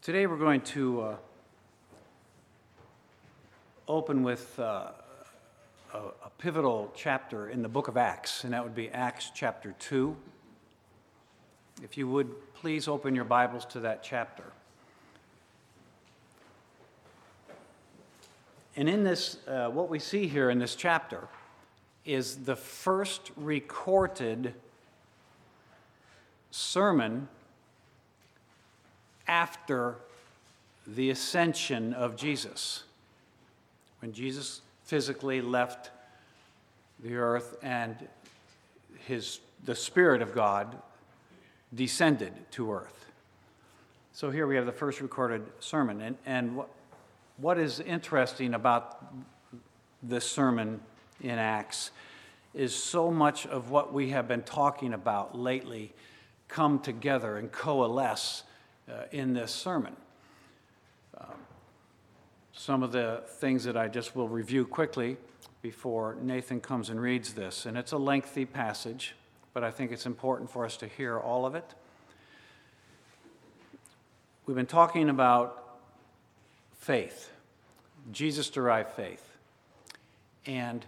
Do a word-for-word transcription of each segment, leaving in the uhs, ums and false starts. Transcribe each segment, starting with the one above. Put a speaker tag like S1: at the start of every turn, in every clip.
S1: Today we're going to uh, open with uh, a, a pivotal chapter in the book of Acts, and that would be Acts chapter two. If you would please open your Bibles to that chapter. And in this, uh, what we see here in this chapter is the first recorded sermon after the ascension of Jesus, when Jesus physically left the earth and his the Spirit of God descended to earth. So here we have the first recorded sermon. And, and what, what is interesting about this sermon in Acts is so much of what we have been talking about lately come together and coalesce Uh, in this sermon. Um, some of the things that I just will review quickly before Nathan comes and reads this. And it's a lengthy passage, but I think it's important for us to hear all of it. We've been talking about faith, Jesus-derived faith. And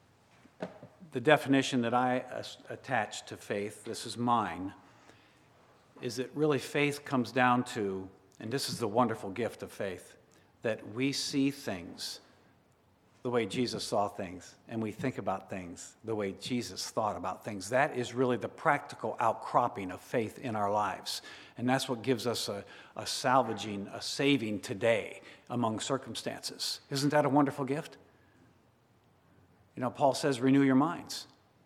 S1: the definition that I attach to faith, this is mine, is that really faith comes down to, and this is the wonderful gift of faith, that we see things the way Jesus saw things, and we think about things the way Jesus thought about things. That is really the practical outcropping of faith in our lives. And that's what gives us a, a salvaging, a saving today among circumstances. Isn't that a wonderful gift? You know, Paul says, renew your minds.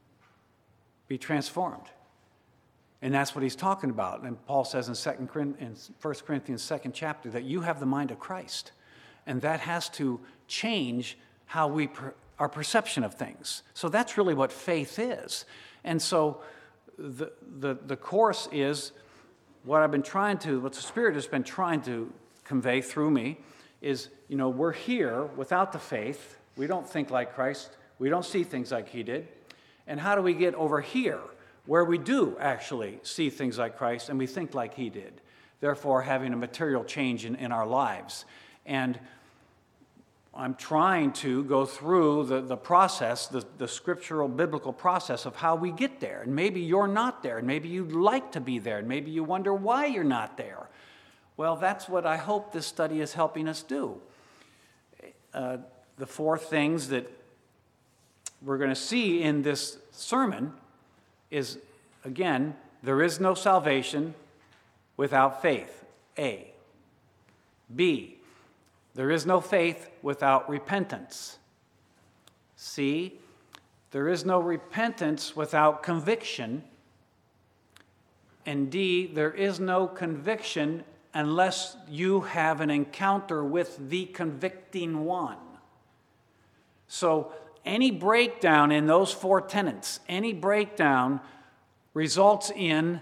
S1: Be transformed. And that's what he's talking about. And Paul says in Second in First Corinthians second chapter that you have the mind of Christ. And that has to change how we per, our perception of things. So that's really what faith is. And so the, the, the course is what I've been trying to, what the Spirit has been trying to convey through me is, you know, we're here without the faith. We don't think like Christ. We don't see things like he did. And how do we get over here, where we do actually see things like Christ and we think like he did, therefore having a material change in, in our lives? And I'm trying to go through the, the process, the, the scriptural, biblical process of how we get there. And maybe you're not there, and maybe you'd like to be there, and maybe you wonder why you're not there. Well, that's what I hope this study is helping us do. Uh, the four things that we're going to see in this sermon is, again, there is no salvation without faith, A. B, there is no faith without repentance. C, there is no repentance without conviction. And D, there is no conviction unless you have an encounter with the convicting one. So any breakdown in those four tenets, any breakdown results in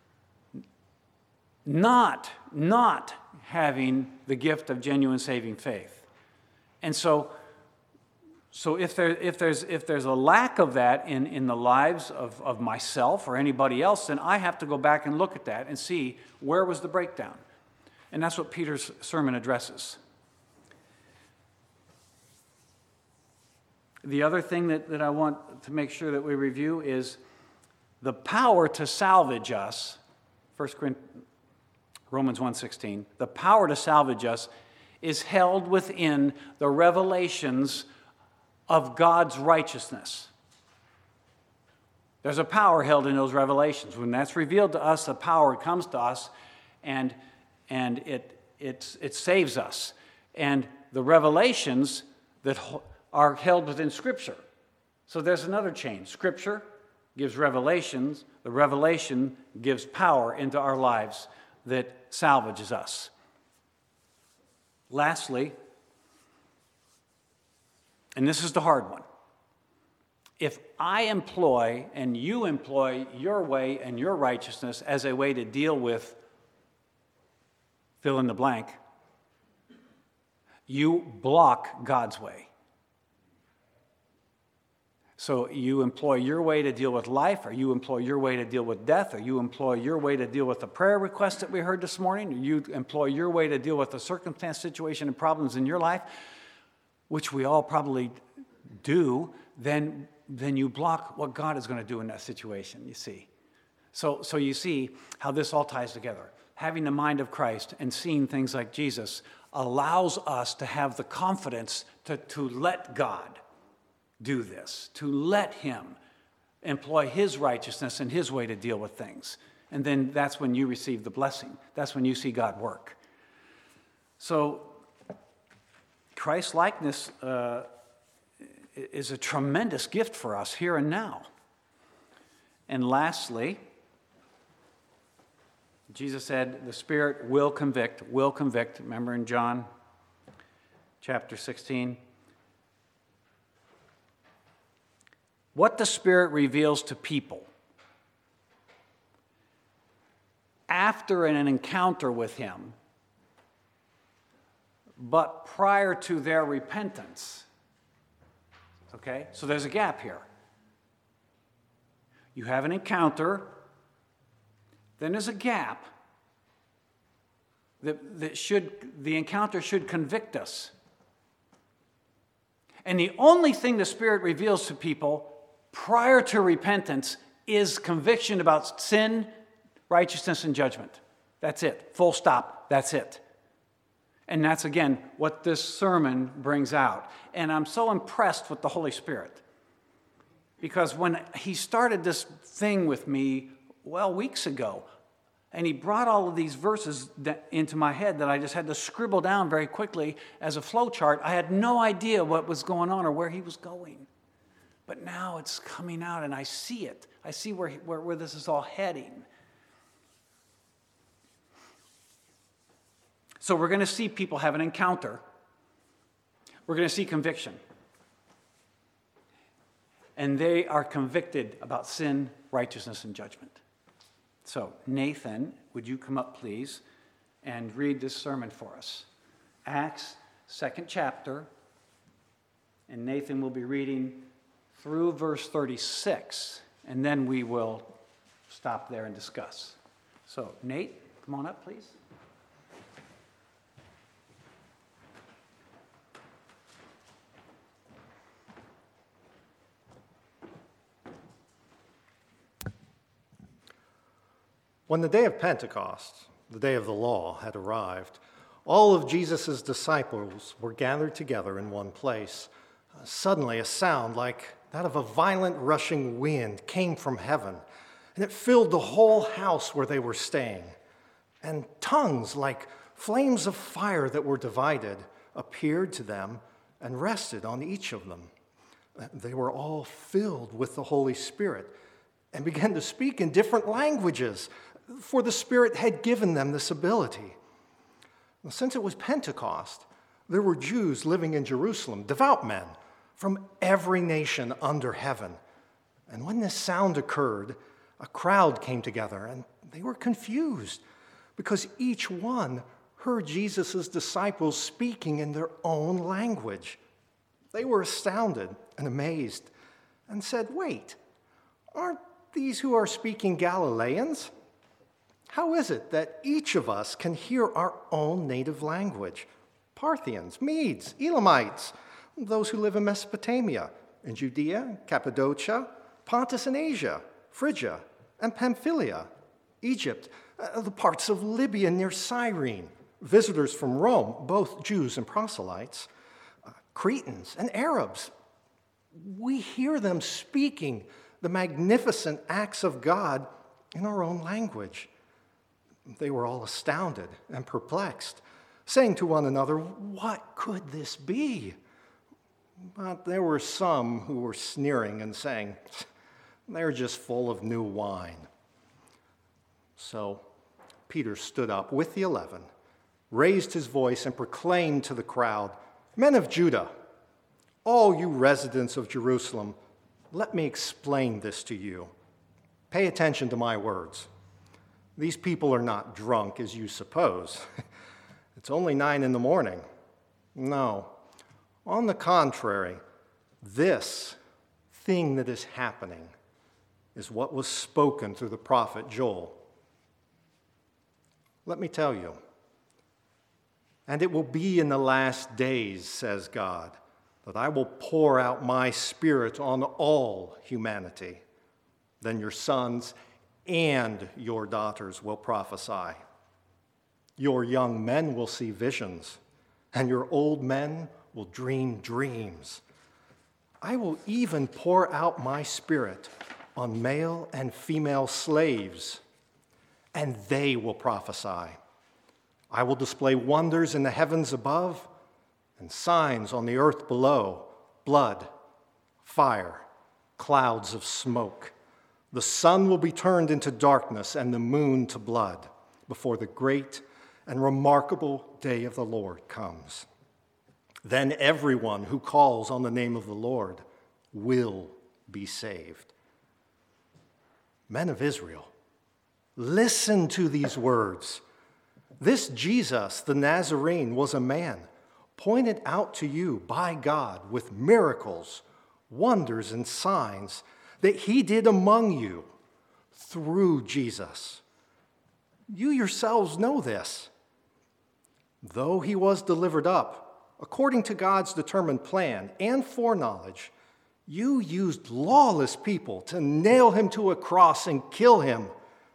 S1: not, not having the gift of genuine saving faith. And so, so if there, if there's, if there's a lack of that in, in the lives of, of myself or anybody else, then I have to go back and look at that and see where was the breakdown. And that's what Peter's sermon addresses. The other thing that, that I want to make sure that we review is the power to salvage us. First Corinthians, Romans one sixteen. The power to salvage us is held within the revelations of God's righteousness. There's a power held in those revelations. When that's revealed to us, the power comes to us, and and it it it saves us. And the revelations that are held within Scripture. So there's another chain. Scripture gives revelations. The revelation gives power into our lives that salvages us. Lastly, and this is the hard one, if I employ and you employ your way and your righteousness as a way to deal with fill in the blank, you block God's way. So you employ your way to deal with life, or you employ your way to deal with death, or you employ your way to deal with the prayer request that we heard this morning, or you employ your way to deal with the circumstance, situation, and problems in your life, which we all probably do, then, then you block what God is going to do in that situation, you see. So, so you see how this all ties together. Having the mind of Christ and seeing things like Jesus allows us to have the confidence to, to let God do this, to let him employ his righteousness and his way to deal with things. And then that's when you receive the blessing. That's when you see God work. So Christ-likeness uh, is a tremendous gift for us here and now. And lastly, Jesus said, the Spirit will convict, will convict. Remember in John chapter sixteen? What the Spirit reveals to people after an encounter with him, but prior to their repentance. Okay? So there's a gap here. You have an encounter, then there's a gap that, that should, the encounter should convict us. And the only thing the Spirit reveals to people prior to repentance is conviction about sin, righteousness, and judgment. That's it. Full stop. That's it. And that's, again, what this sermon brings out. And I'm so impressed with the Holy Spirit. Because when he started this thing with me, well, weeks ago, and he brought all of these verses that, into my head that I just had to scribble down very quickly as a flow chart, I had no idea what was going on or where he was going. But now it's coming out, and I see it. I see where, where, where this is all heading. So we're going to see people have an encounter. We're going to see conviction. And they are convicted about sin, righteousness, and judgment. So, Nathan, would you come up, please, and read this sermon for us? Acts, second chapter, and Nathan will be reading through verse thirty-six, and then we will stop there and discuss. So, Nate, come on up, please.
S2: When the day of Pentecost, the day of the law, had arrived, all of Jesus' disciples were gathered together in one place. Uh, suddenly, a sound like that of a violent rushing wind came from heaven, and it filled the whole house where they were staying. And tongues like flames of fire that were divided appeared to them and rested on each of them. They were all filled with the Holy Spirit and began to speak in different languages, for the Spirit had given them this ability. Well, since it was Pentecost, there were Jews living in Jerusalem, devout men from every nation under heaven. And when this sound occurred, a crowd came together, and they were confused because each one heard Jesus' disciples speaking in their own language. They were astounded and amazed and said, "Wait, aren't these who are speaking Galileans? How is it that each of us can hear our own native language? Parthians, Medes, Elamites, those who live in Mesopotamia, in Judea, Cappadocia, Pontus and Asia, Phrygia and Pamphylia, Egypt, uh, the parts of Libya near Cyrene, visitors from Rome, both Jews and proselytes, uh, Cretans and Arabs. We hear them speaking the magnificent acts of God in our own language." They were all astounded and perplexed, saying to one another, "What could this be?" But there were some who were sneering and saying, "They're just full of new wine." So Peter stood up with the eleven, raised his voice, and proclaimed to the crowd, "Men of Judah, all you residents of Jerusalem, let me explain this to you. Pay attention to my words. These people are not drunk, as you suppose. It's only nine in the morning. No, on the contrary, this thing that is happening is what was spoken through the prophet Joel. Let me tell you, and it will be in the last days, says God, that I will pour out my Spirit on all humanity. Then your sons and your daughters will prophesy. Your young men will see visions, and your old men will dream dreams. I will even pour out my Spirit on male and female slaves, and they will prophesy. I will display wonders in the heavens above and signs on the earth below: blood, fire, clouds of smoke. The sun will be turned into darkness and the moon to blood before the great and remarkable day of the Lord comes. Then everyone who calls on the name of the Lord will be saved. Men of Israel, listen to these words. This Jesus, the Nazarene, was a man pointed out to you by God with miracles, wonders, and signs that he did among you through Jesus. You yourselves know this. Though he was delivered up according to God's determined plan and foreknowledge, you used lawless people to nail him to a cross and kill him.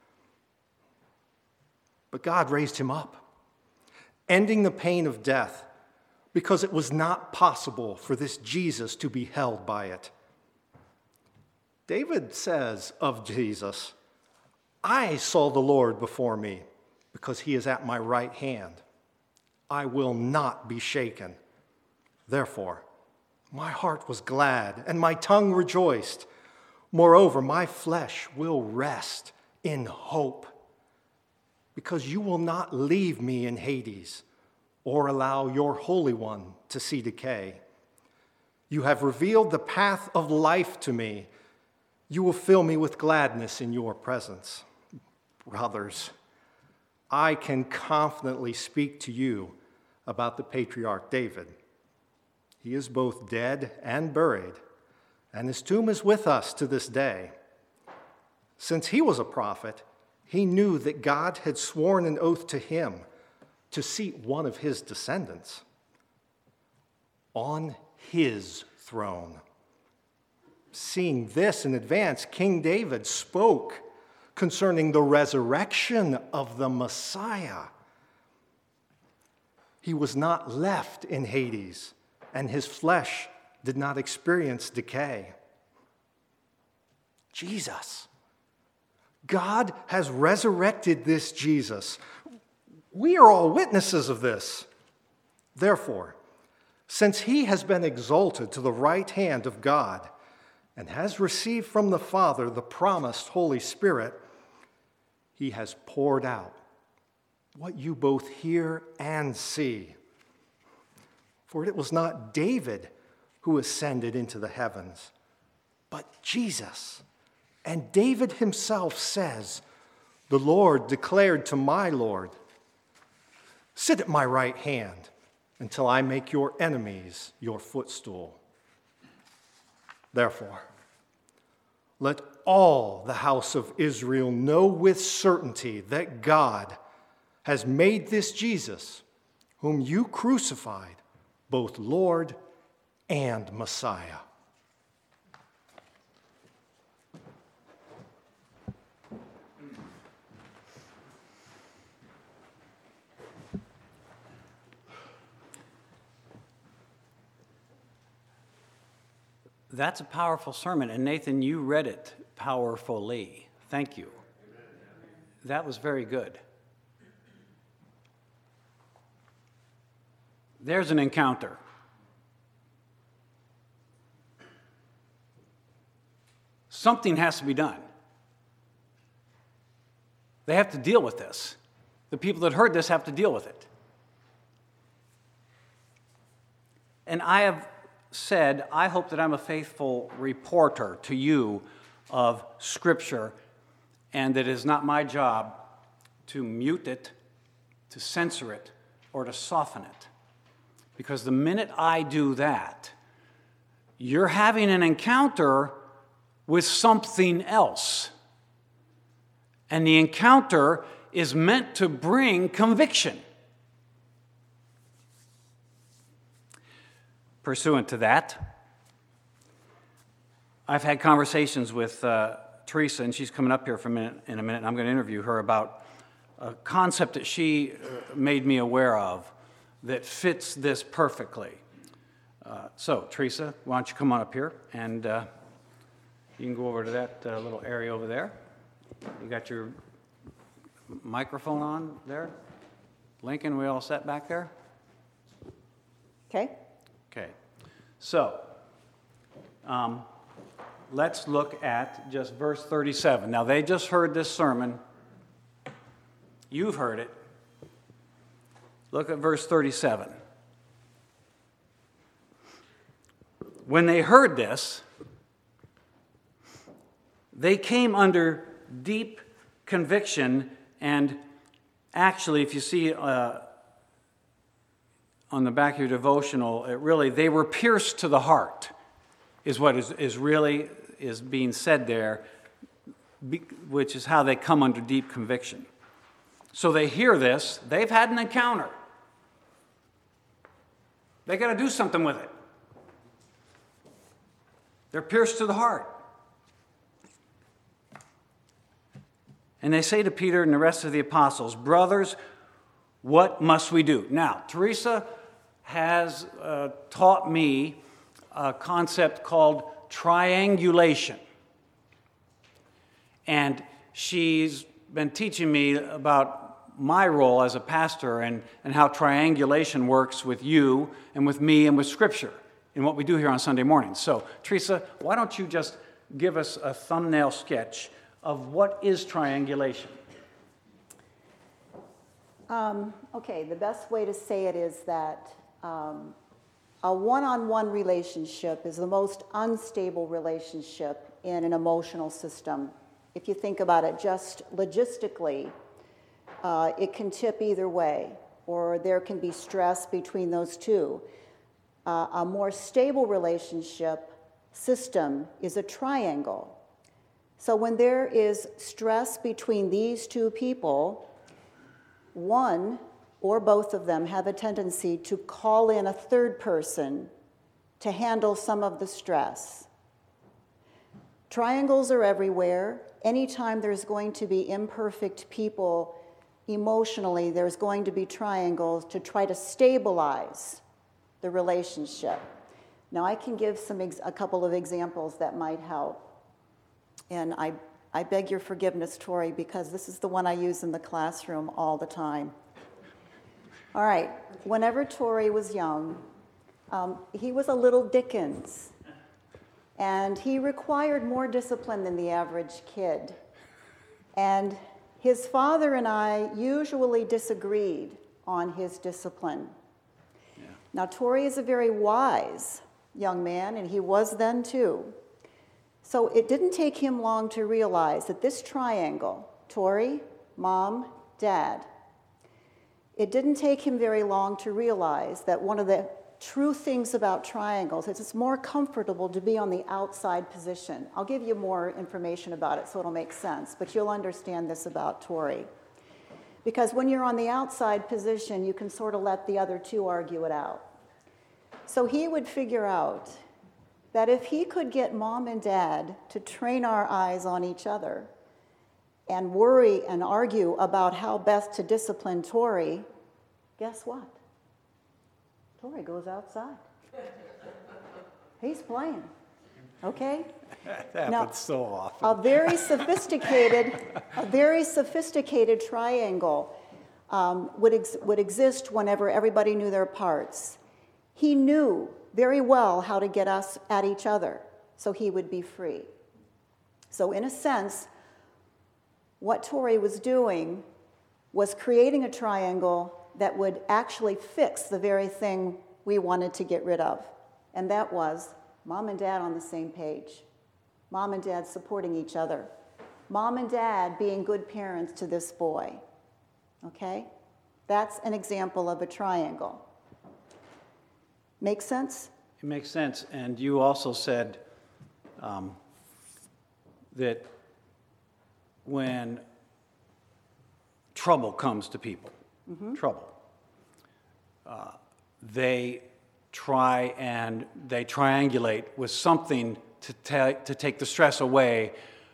S2: But God raised him up, ending the pain of death, because it was not possible for this Jesus to be held by it. David says of Jesus, I saw the Lord before me, because he is at my right hand. I will not be shaken. Therefore, my heart was glad, and my tongue rejoiced. Moreover, my flesh will rest in hope, because you will not leave me in Hades, or allow your Holy One to see decay. You have revealed the path of life to me. You will fill me with gladness in your presence. Brothers, I can confidently speak to you about the patriarch David. He is both dead and buried, and his tomb is with us to this day. Since he was a prophet, he knew that God had sworn an oath to him to seat one of his descendants on his throne. Seeing this in advance, King David spoke concerning the resurrection of the Messiah. He was not left in Hades, and his flesh did not experience decay. Jesus. God has resurrected this Jesus. We are all witnesses of this. Therefore, since he has been exalted to the right hand of God and has received from the Father the promised Holy Spirit, he has poured out what you both hear and see. For it was not David who ascended into the heavens, but Jesus. And David himself says, the Lord declared to my Lord, sit at my right hand until I make your enemies your footstool. Therefore, let all the house of Israel know with certainty that God has made this Jesus, whom you crucified, both Lord and Messiah.
S1: That's a powerful sermon, and Nathan, you read it powerfully. Thank you. That was very good. There's an encounter. Something has to be done. They have to deal with this. The people that heard this have to deal with it. And I have said, I hope that I'm a faithful reporter to you of Scripture, and that it is not my job to mute it, to censor it, or to soften it. Because the minute I do that, you're having an encounter with something else. And the encounter is meant to bring conviction. Pursuant to that, I've had conversations with uh, Teresa, and she's coming up here for a minute, in a minute, and I'm going to interview her about a concept that she uh, made me aware of that fits this perfectly. Uh, so, Teresa, why don't you come on up here, and uh, you can go over to that uh, little area over there. You got your microphone on there? Lincoln, we all set back there?
S3: Okay.
S1: Okay. So, um, let's look at just verse thirty-seven. Now, they just heard this sermon. You've heard it. Look at verse thirty-seven. When they heard this, they came under deep conviction, and actually, if you see uh, on the back of your devotional, it really, they were pierced to the heart, is what is, is really is being said there, which is how they come under deep conviction. So they hear this, they've had an encounter. They got to do something with it. They're pierced to the heart. And they say to Peter and the rest of the apostles, brothers, what must we do? Now, Teresa has uh, taught me a concept called triangulation. And she's been teaching me about my role as a pastor and, and how triangulation works with you and with me and with Scripture in what we do here on Sunday mornings. So, Teresa, why don't you just give us a thumbnail sketch of what is triangulation?
S3: Um, okay, the best way to say it is that um, a one-on-one relationship is the most unstable relationship in an emotional system. If you think about it just logistically, uh, it can tip either way, or there can be stress between those two. Uh, a more stable relationship system is a triangle. So when there is stress between these two people, one or both of them have a tendency to call in a third person to handle some of the stress. Triangles are everywhere. Anytime there's going to be imperfect people emotionally, there's going to be triangles to try to stabilize the relationship. Now, I can give some ex- a couple of examples that might help. And I, I beg your forgiveness, Tori, because this is the one I use in the classroom all the time. All right, whenever Tori was young, um, he was a little Dickens. And he required more discipline than the average kid. And his father and I usually disagreed on his discipline. Yeah. Now, Tori is a very wise young man, and he was then too. So it didn't take him long to realize that this triangle, Tori, Mom, Dad, it didn't take him very long to realize that one of the true things about triangles is it's more comfortable to be on the outside position. I'll give you more information about it so it'll make sense, but you'll understand this about Tori. Because when you're on the outside position, you can sort of let the other two argue it out. So he would figure out that if he could get Mom and Dad to train our eyes on each other and worry and argue about how best to discipline Tori, guess what? Tori goes outside. He's playing, okay?
S1: That happens
S3: now,
S1: so often.
S3: A very sophisticated, a very sophisticated triangle um, would ex- would exist whenever everybody knew their parts. He knew very well how to get us at each other, so he would be free. So in a sense, what Tori was doing was creating a triangle that would actually fix the very thing we wanted to get rid of. And that was Mom and Dad on the same page. Mom and Dad supporting each other. Mom and Dad being good parents to this boy. Okay? That's an example of a triangle. Make sense?
S1: It makes sense. And you also said um, that when trouble comes to people, mm-hmm. trouble, uh, they try and they triangulate with something to, ta- to take the stress away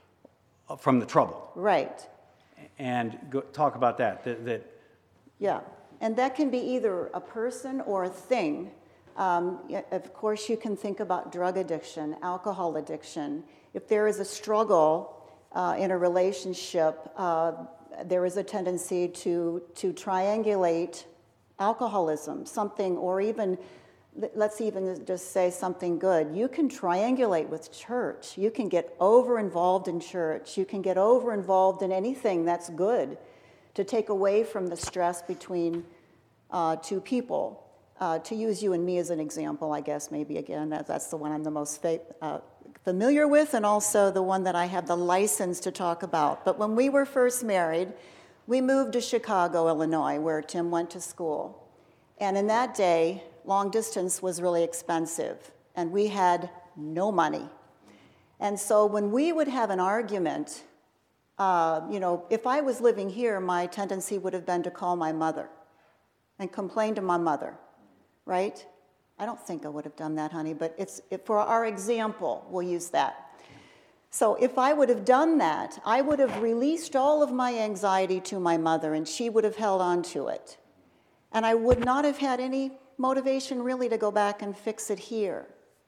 S1: from the trouble.
S3: Right.
S1: And go, talk about that, that, that.
S3: Yeah, and that can be either a person or a thing. Um, of course, you can think about drug addiction, alcohol addiction. If there is a struggle uh, in a relationship, uh, there is a tendency to, to triangulate alcoholism, something, or even, let's even just say something good. You can triangulate with church. You can get over-involved in church. You can get over-involved in anything that's good to take away from the stress between uh, two people. Uh, to use you and me as an example, I guess, maybe again, that, that's the one I'm the most fa- uh, familiar with, and also the one that I have the license to talk about. But when we were first married, we moved to Chicago, Illinois, where Tim went to school. And in that day, long distance was really expensive, and we had no money. And so when we would have an argument, uh, you know, if I was living here, my tendency would have been to call my mother and complain to my mother. Right? I don't think I would have done that, honey, but it's it, for our example, we'll use that. So if I would have done that, I would have released all of my anxiety to my mother, and she would have held on to it. And I would not have had any motivation really to go back and fix it here.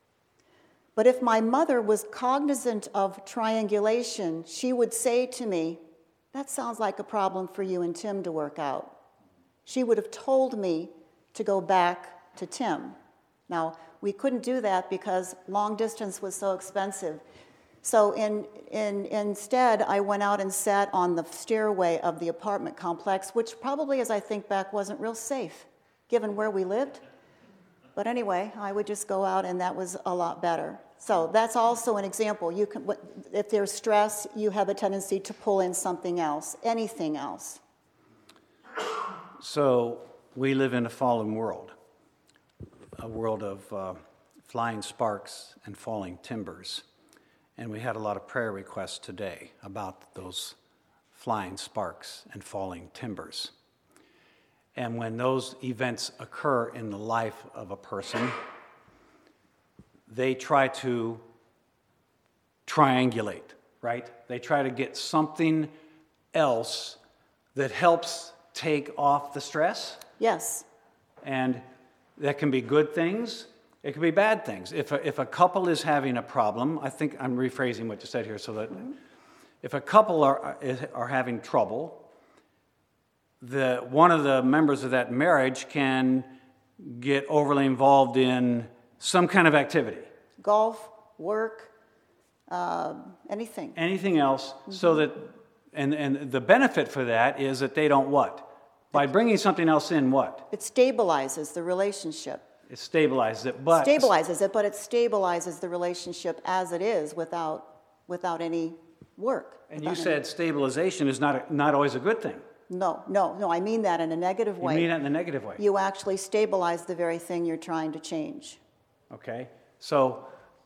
S3: But if my mother was cognizant of triangulation, she would say to me, that sounds like a problem for you and Tim to work out. She would have told me to go back to Tim. Now, we couldn't do that because long distance was so expensive. So in, in, instead, I went out and sat on the stairway of the apartment complex, which probably, as I think back, wasn't real safe, given where we lived. But anyway, I would just go out, and that was a lot better. So that's also an example. You can, if there's stress, you have a tendency to pull in something else, anything else.
S1: So we live in a fallen world. A world of uh, flying sparks and falling timbers. And we had a lot of prayer requests today about those flying sparks and falling timbers. And when those events occur in the life of a person, they try to triangulate, right? They try to get something else that helps take off the stress.
S3: Yes.
S1: And that can be good things, it can be bad things. If a, if a couple is having a problem, I think I'm rephrasing what you said here, so that mm-hmm. if a couple are, are having trouble, the, one of the members of that marriage can get overly involved in some kind of activity.
S3: Golf, work, uh, anything.
S1: Anything else, mm-hmm. so that, and, and the benefit for that is that they don't what? By bringing something else in, what?
S3: It stabilizes the relationship.
S1: It stabilizes it, but...
S3: Stabilizes it, but it stabilizes the relationship as it is without, without any work.
S1: And you said any... stabilization is not, a, not always a good thing.
S3: No, no, no, I mean that in a negative way.
S1: You mean that in a negative way?
S3: You actually stabilize the very thing you're trying to change.
S1: Okay, so,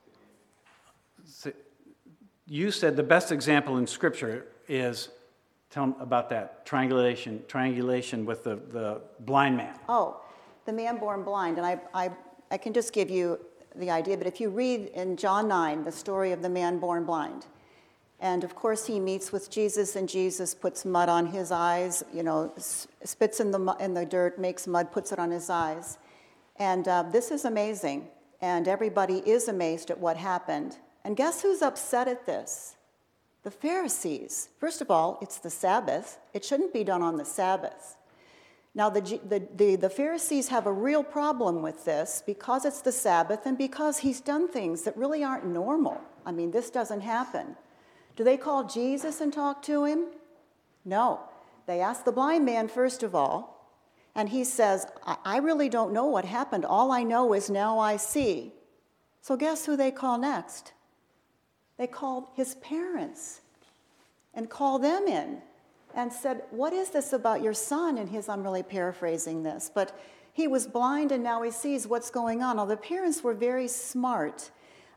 S1: so you said the best example in Scripture is... Tell them about that, triangulation triangulation with the, the blind man.
S3: Oh, the man born blind. And I, I, I can just give you the idea, but if you read in John nine, the story of the man born blind, and of course he meets with Jesus, and Jesus puts mud on his eyes, you know, spits in the, in the dirt, makes mud, puts it on his eyes. And uh, this is amazing, and everybody is amazed at what happened. And guess who's upset at this? The Pharisees. First of all, it's the Sabbath. It shouldn't be done on the Sabbath. Now, the, the, the, the Pharisees have a real problem with this because it's the Sabbath and because he's done things that really aren't normal. I mean, this doesn't happen. Do they call Jesus and talk to him? No. They ask the blind man, first of all, and he says, I, I really don't know what happened. All I know is now I see. So guess who they call next? They called his parents and called them in and said, what is this about your son? And his, I'm really paraphrasing this, but he was blind and now he sees what's going on. Now, the parents were very smart.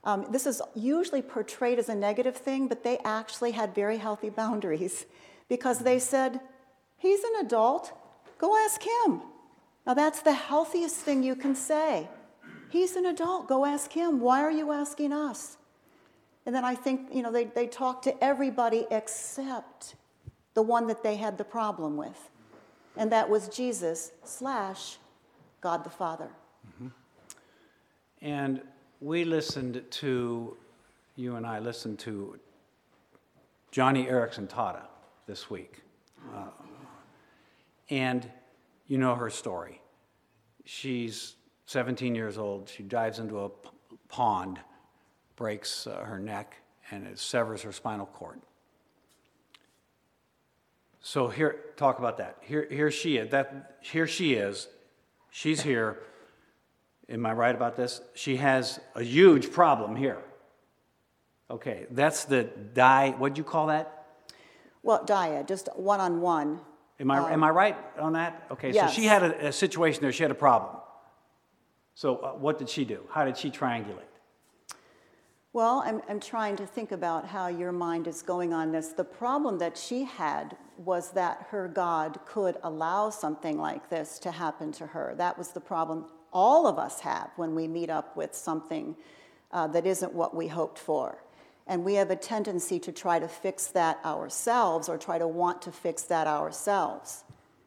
S3: Um, this is usually portrayed as a negative thing, but they actually had very healthy boundaries because they said, he's an adult, go ask him. Now that's the healthiest thing you can say. He's an adult, go ask him. Why are you asking us? And then I think, you know, they, they talked to everybody except the one that they had the problem with. And that was Jesus slash God the Father.
S1: Mm-hmm. And we listened to, you and I listened to Johnny Erickson Tata this week. Uh, and you know her story. She's seventeen years old. She dives into a p- pond, breaks uh, her neck, and it severs her spinal cord. So here, talk about that. Here, here she is. That here she is. She's here. Am I right about this? She has a huge problem here. Okay, that's the die. What'd you call that?
S3: Well, Dia, just one-on-one.
S1: Am I
S3: um,
S1: am I right on that? Okay,
S3: yes.
S1: so she had a, a situation there. She had a problem. So uh, what did she do? How did she triangulate?
S3: Well, I'm, I'm trying to think about how your mind is going on this. The problem that she had was that her God could allow something like this to happen to her. That was the problem all of us have when we meet up with something uh, that isn't what we hoped for. And we have a tendency to try to fix that ourselves or try to want to fix that ourselves.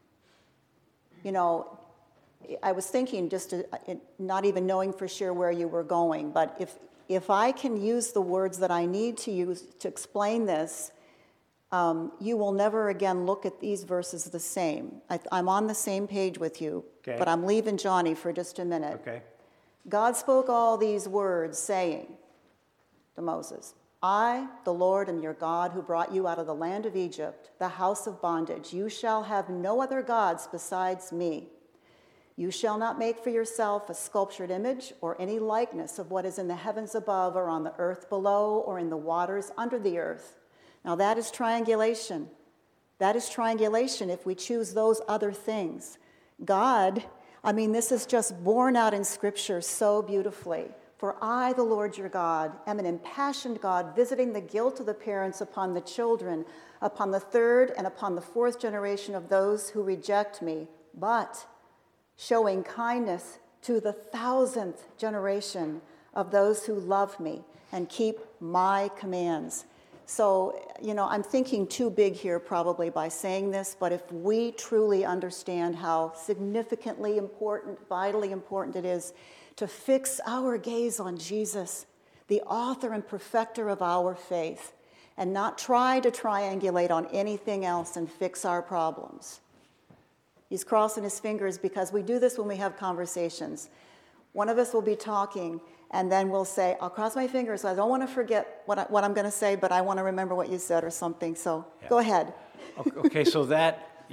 S3: You know, I was thinking, just to, not even knowing for sure where you were going, but if if I can use the words that I need to use to explain this, um, you will never again look at these verses the same. I, I'm on the same page with you,
S1: okay.
S3: But I'm leaving Johnny for just a minute.
S1: Okay.
S3: God spoke all these words, saying to Moses, I, the Lord, am your God who brought you out of the land of Egypt, the house of bondage. You shall have no other gods besides me. You shall not make for yourself a sculptured image or any likeness of what is in the heavens above or on the earth below or in the waters under the earth. Now that is triangulation. That is triangulation if we choose those other things. God, I mean, this is just borne out in Scripture so beautifully. For I, the Lord your God, am an impassioned God, visiting the guilt of the parents upon the children, upon the third and upon the fourth generation of those who reject me, but showing kindness to the thousandth generation of those who love me and keep my commands. So, you know, I'm thinking too big here probably by saying this, but if we truly understand how significantly important, vitally important it is to fix our gaze on Jesus, the author and perfecter of our faith, and not try to triangulate on anything else and fix our problems. He's crossing his fingers because we do this when we have conversations. One of us will be talking, and then we'll say, I'll cross my fingers. I don't want to forget what, I, what I'm going to say, but I want to remember what you said or something. So yeah. Go ahead.
S1: Okay, so that,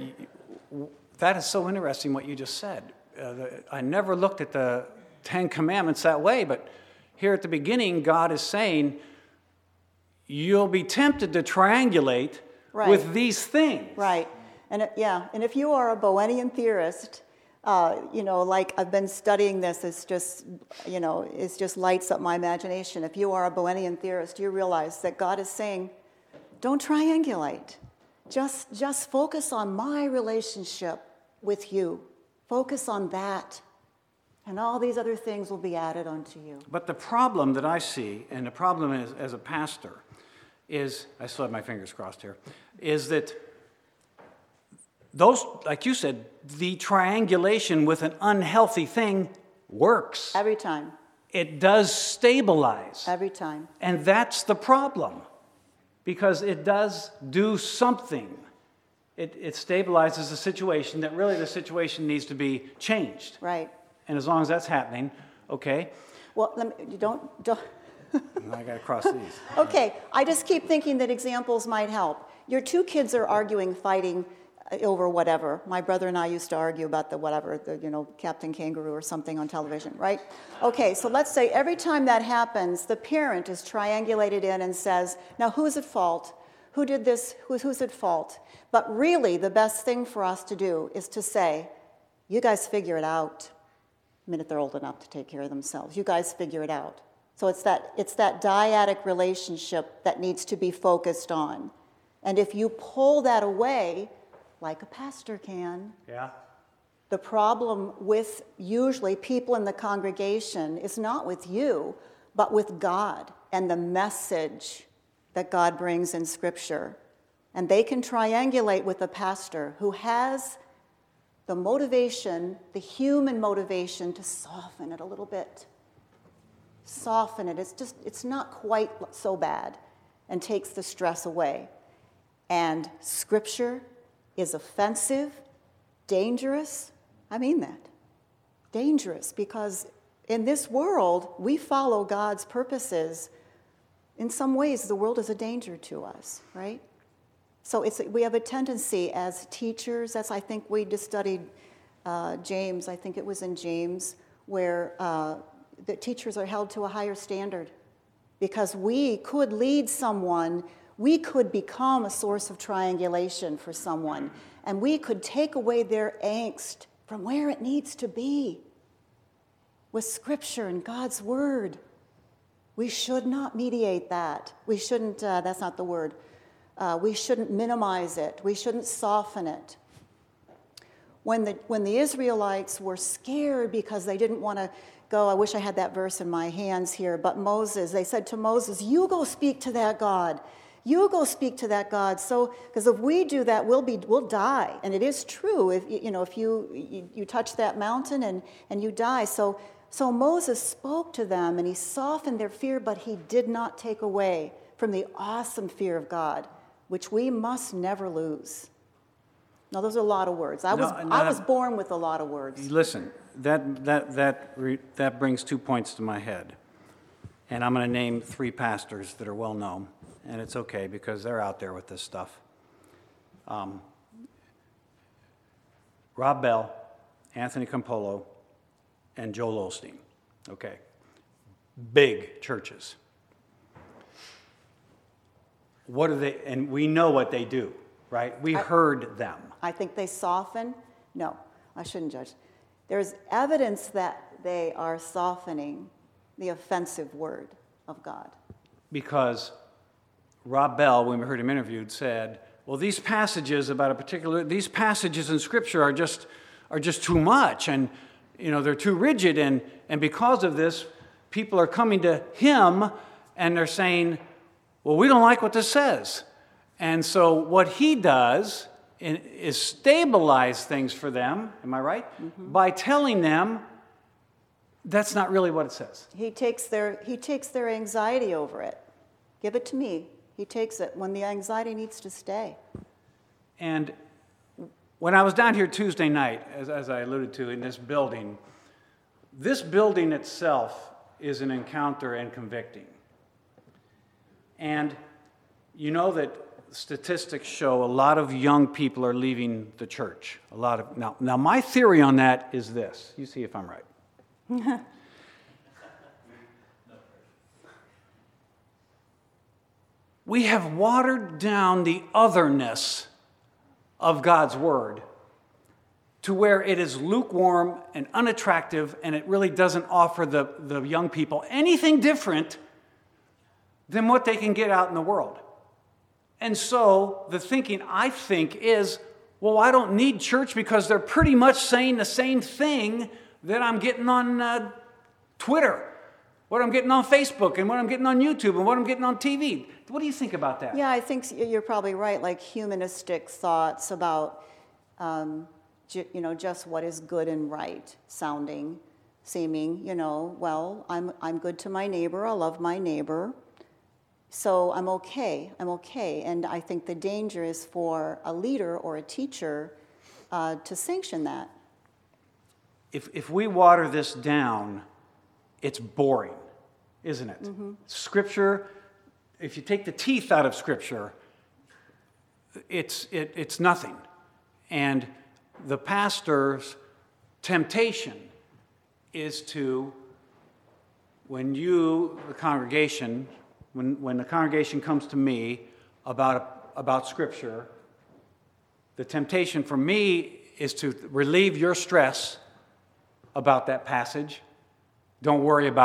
S1: that is so interesting what you just said. Uh, the, I never looked at the Ten Commandments that way, but here at the beginning, God is saying, you'll be tempted to triangulate
S3: right.
S1: with these things.
S3: Right. And it, yeah, and if you are a Boehnian theorist, uh, you know, like I've been studying this, it's just, you know, it just lights up my imagination. If you are a Boehnian theorist, you realize that God is saying, don't triangulate. Just, just focus on my relationship with you. Focus on that. And all these other things will be added onto you.
S1: But the problem that I see, and the problem is as a pastor, is, I still have my fingers crossed here, is that those, like you said, the triangulation with an unhealthy thing works.
S3: Every time.
S1: It does stabilize.
S3: Every time.
S1: And that's the problem, because it does do something. It, it stabilizes the situation that really the situation needs to be changed.
S3: Right.
S1: And as long as that's happening, okay.
S3: Well, let me, don't, don't.
S1: I got to cross these.
S3: Okay, I just keep thinking that examples might help. Your two kids are arguing, fighting over whatever. My brother and I used to argue about the whatever, the, you know, Captain Kangaroo or something on television, right? Okay, so let's say every time that happens, the parent is triangulated in and says, now who's at fault? Who did this? Who's, who's at fault? But really, the best thing for us to do is to say, you guys figure it out. The minute they're old enough to take care of themselves. You guys figure it out. So it's that, it's that dyadic relationship that needs to be focused on. And if you pull that away, like a pastor can,
S1: Yeah.
S3: the problem with usually people in the congregation is not with you, but with God and the message that God brings in Scripture. And they can triangulate with a pastor who has the motivation, the human motivation, to soften it a little bit. Soften it. It's just, it's not quite so bad, and takes the stress away. And Scripture is offensive, dangerous. I mean that. Dangerous, because in this world, we follow God's purposes. In some ways, the world is a danger to us, right? So it's, we have a tendency as teachers, that's, I think we just studied uh, James, I think it was in James, where uh, the teachers are held to a higher standard. Because we could lead someone, we could become a source of triangulation for someone, and we could take away their angst from where it needs to be with Scripture and God's Word. We should not mediate that. We shouldn't, uh, that's not the word. Uh, we shouldn't minimize it. We shouldn't soften it. When the, when the Israelites were scared because they didn't want to go, I wish I had that verse in my hands here, but Moses, they said to Moses, you go speak to that God. You go speak to that God. So, because if we do that, we'll be, we'll die. And it is true. If you know, if you you, you touch that mountain and, and you die. So, so Moses spoke to them and he softened their fear, but he did not take away from the awesome fear of God, which we must never lose. Now, those are a lot of words. I
S1: No,
S3: was
S1: no,
S3: I was born with a lot of words.
S1: Listen, that, that, that, re, that brings two points to my head. And I'm going to name three pastors that are well known. And it's okay because they're out there with this stuff. Um, Rob Bell, Anthony Campolo, and Joel Osteen. Okay. Big churches. What do they, and we know what they do, right? We
S3: I,
S1: heard them.
S3: I think they soften. No, I shouldn't judge. There's evidence that they are softening the offensive word of God.
S1: Because Rob Bell, when we heard him interviewed, said, well, these passages about a particular, these passages in Scripture are just are just too much, and you know they're too rigid, and, and because of this, people are coming to him and they're saying, well, we don't like what this says. And so what he does in, is stabilize things for them, am I right? Mm-hmm. By telling them that's not really what it says.
S3: He takes their he takes their anxiety over it. Give it to me. He takes it when the anxiety needs to stay.
S1: And when I was down here Tuesday night, as, as I alluded to, in this building, this building itself is an encounter and convicting. And you know that statistics show a lot of young people are leaving the church. A lot of now, now my theory on that is this. You see if I'm right. We have watered down the otherness of God's Word to where it is lukewarm and unattractive, and it really doesn't offer the, the young people anything different than what they can get out in the world. And so the thinking, I think, is, well, I don't need church because they're pretty much saying the same thing that I'm getting on uh, Twitter, what I'm getting on Facebook, and what I'm getting on YouTube, and what I'm getting on T V. What do you think about that?
S3: Yeah, I think you're probably right, like humanistic thoughts about, um, ju- you know, just what is good and right sounding, seeming, you know, well, I'm, I'm good to my neighbor, I love my neighbor, so I'm okay, I'm okay. And I think the danger is for a leader or a teacher uh, to sanction that.
S1: If, if we water this down, it's boring, isn't it? Mm-hmm. Scripture, if you take the teeth out of Scripture, it's, it, it's nothing. And the pastor's temptation is to, when you, the congregation, when, when the congregation comes to me about, about Scripture, the temptation for me is to relieve your stress about that passage. Don't worry about it.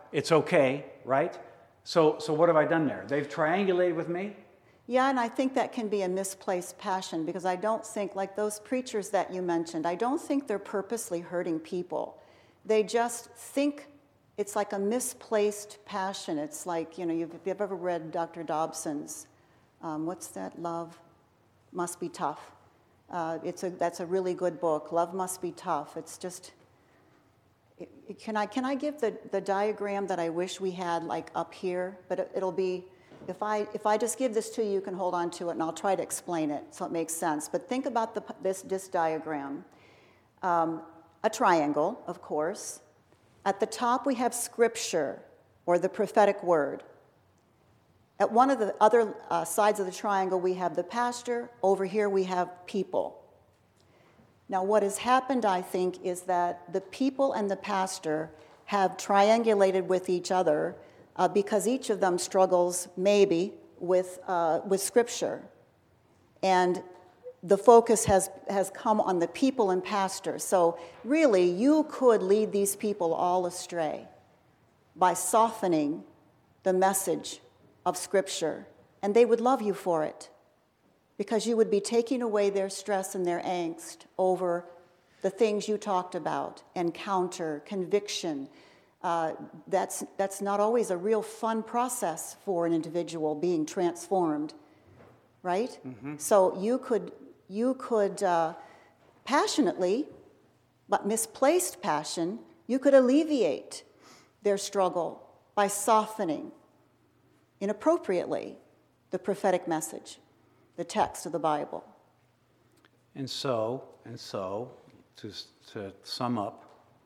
S1: It's okay, right? So, so what have I done there? They've triangulated with me.
S3: Yeah, and I think that can be a misplaced passion because I don't think, like those preachers that you mentioned, I don't think they're purposely hurting people. They just think it's like a misplaced passion. It's like, you know, you've, if you've ever read Doctor Dobson's, um, what's that, Love Must Be Tough. Uh, it's a, that's a really good book, Love Must Be Tough. It's just, it, it, can I, can I give the, the diagram that I wish we had like up here? But it, it'll be, If I, if I just give this to you, you can hold on to it, and I'll try to explain it so it makes sense. But think about the, this, this diagram. Um, a triangle, of course. At the top, we have Scripture, or the prophetic word. At one of the other uh, sides of the triangle, we have the pastor. Over here, we have people. Now, what has happened, I think, is that the people and the pastor have triangulated with each other Uh, because each of them struggles maybe with, uh, with Scripture. And the focus has, has come on the people and pastor. So really, you could lead these people all astray by softening the message of Scripture. And they would love you for it, because you would be taking away their stress and their angst over the things you talked about: encounter, conviction. Uh, that's, that's not always a real fun process for an individual being transformed, right? Mm-hmm. So you could, you could uh, passionately, but misplaced passion, you could alleviate their struggle by softening inappropriately the prophetic message, the text of the Bible.
S1: And so, and so, to, to sum up,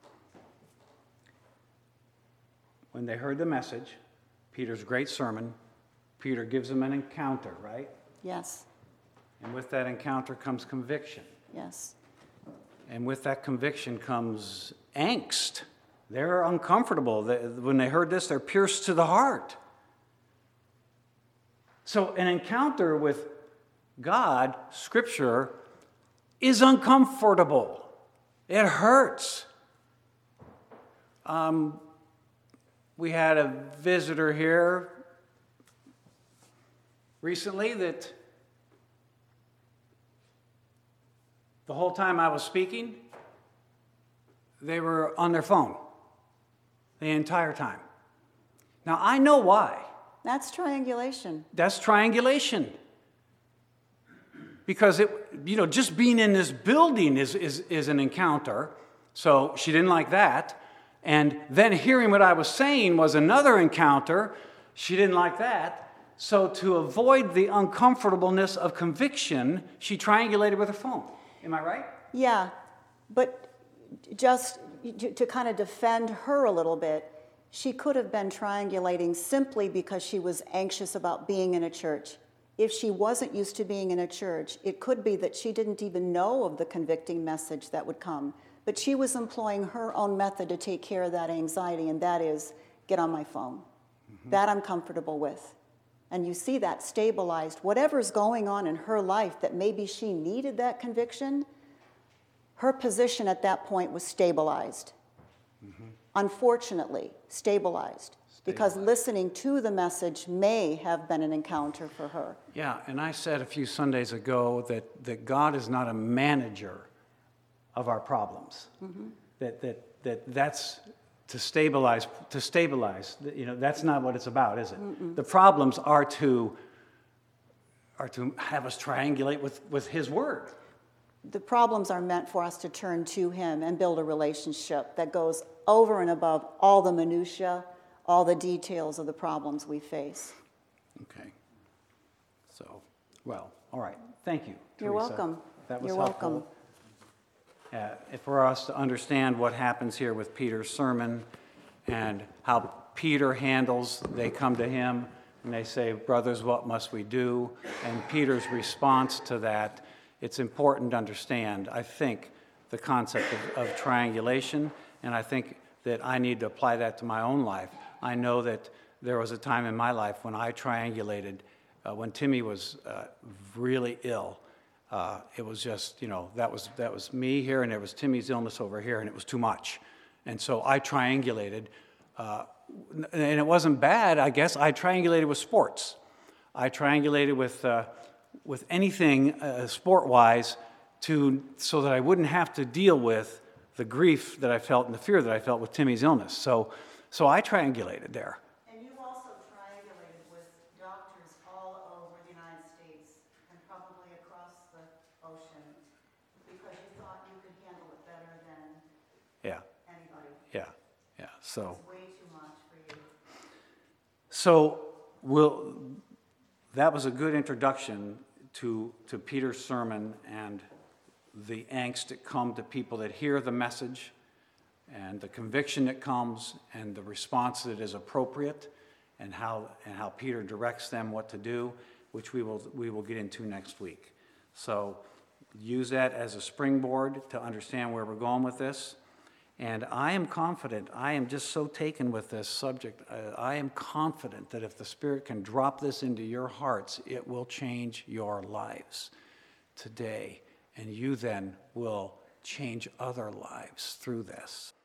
S1: when they heard the message, Peter's great sermon, Peter gives them an encounter, right?
S3: Yes.
S1: And with that encounter comes conviction.
S3: Yes.
S1: And with that conviction comes angst. They're uncomfortable. They, when they heard this, they're pierced to the heart. So an encounter with God, Scripture, is uncomfortable. It hurts. Um... We had a visitor here recently that the whole time I was speaking, they were on their phone the entire time. Now, I know why.
S3: That's triangulation.
S1: That's triangulation. Because, it, you know, just being in this building is, is, is an encounter, so she didn't like that. And then hearing what I was saying was another encounter. She didn't like that. So to avoid the uncomfortableness of conviction, she triangulated with her phone. Am I right?
S3: Yeah, but just to kind of defend her a little bit, she could have been triangulating simply because she was anxious about being in a church. If she wasn't used to being in a church, it could be that she didn't even know of the convicting message that would come. But she was employing her own method to take care of that anxiety, and that is, get on my phone. Mm-hmm. That I'm comfortable with. And you see that stabilized. Whatever's going on in her life that maybe she needed that conviction, her position at that point was stabilized. Mm-hmm. Unfortunately, stabilized. Stabilized. Because listening to the message may have been an encounter for her.
S1: Yeah, and I said a few Sundays ago that, that God is not a manager of our problems. Mm-hmm. That, that, that that's to stabilize, to stabilize, you know, that's not what it's about, is it? Mm-mm. The problems are to, are to have us triangulate with, with His Word.
S3: The problems are meant for us to turn to Him and build a relationship that goes over and above all the minutiae, all the details of the problems we face.
S1: Okay. So, well, all right. Thank you,
S3: You're
S1: Teresa.
S3: welcome.
S1: That was
S3: You're
S1: helpful.
S3: welcome.
S1: Uh, for us to understand what happens here with Peter's sermon and how Peter handles, they come to him and they say, brothers, what must we do? And Peter's response to that, it's important to understand, I think, the concept of, of triangulation, and I think that I need to apply that to my own life. I know that there was a time in my life when I triangulated, uh, when Timmy was uh, really ill. Uh, it was just, you know, that was that was me here, and there was Timmy's illness over here, and it was too much. And so I triangulated uh, and it wasn't bad, I guess. I triangulated with sports. I triangulated with, uh, with anything uh, sport-wise to, so that I wouldn't have to deal with the grief that I felt and the fear that I felt with Timmy's illness. So, so I triangulated there.
S3: And you've also triangulated with doctors all over the United States and probably across the ocean because you thought you could handle it better than
S1: Yeah,
S3: anybody.
S1: yeah, yeah. So,
S3: It's way too much for you.
S1: so we'll, that was a good introduction to, to Peter's sermon and the angst that come to people that hear the message and the conviction that comes and the response that is appropriate and how, and how Peter directs them what to do, which we will, we will get into next week. So use that as a springboard to understand where we're going with this. And I am confident, I am just so taken with this subject, uh, I am confident that if the Spirit can drop this into your hearts, it will change your lives today. And you then will change other lives through this.